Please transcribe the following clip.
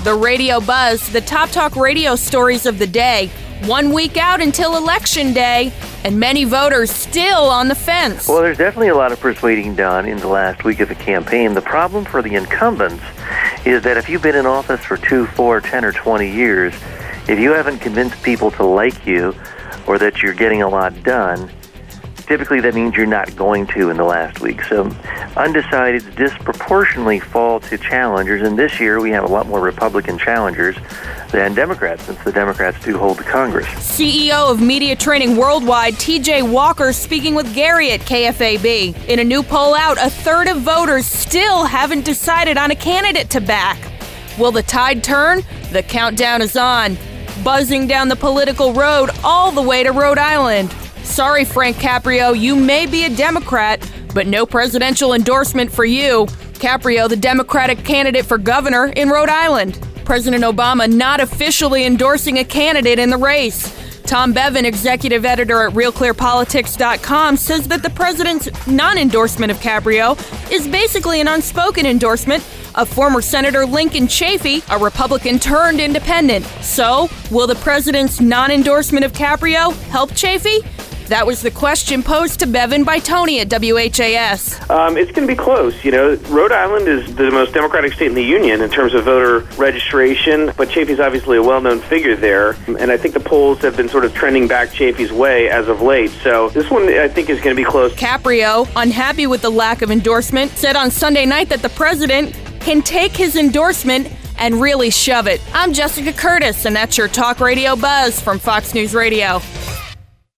The Radio Buzz, the top talk radio stories of the day. 1 week out until Election Day, and many voters still on the fence. Well, there's definitely a lot of persuading done in the last week of the campaign. The problem for the incumbents is that if you've been in office for 2, 4, 10, or 20 years, if you haven't convinced people to like you or that you're getting a lot done, typically that means you're not going to in the last week. So undecideds disproportionately fall to challengers, and this year we have a lot more Republican challengers than Democrats, since the Democrats do hold the Congress. CEO of Media Training Worldwide, TJ Walker, speaking with Gary at KFAB. In a new poll out, a third of voters still haven't decided on a candidate to back. Will the tide turn? The countdown is on, buzzing down the political road all the way to Rhode Island. Sorry, Frank Caprio, you may be a Democrat, but no presidential endorsement for you. Caprio, the Democratic candidate for governor in Rhode Island. President Obama not officially endorsing a candidate in the race. Tom Bevan, executive editor at RealClearPolitics.com, says that the president's non-endorsement of Caprio is basically an unspoken endorsement of former Senator Lincoln Chafee, a Republican turned independent. So, will the president's non-endorsement of Caprio help Chafee? That was the question posed to Bevan by Tony at WHAS. It's going to be close. You know, Rhode Island is the most Democratic state in the union in terms of voter registration, but Chafee's obviously a well-known figure there, and I think the polls have been sort of trending back Chafee's way as of late. So this one, I think, is going to be close. Caprio, unhappy with the lack of endorsement, said on Sunday night that the president can take his endorsement and really shove it. I'm Jessica Curtis, and that's your Talk Radio Buzz from Fox News Radio.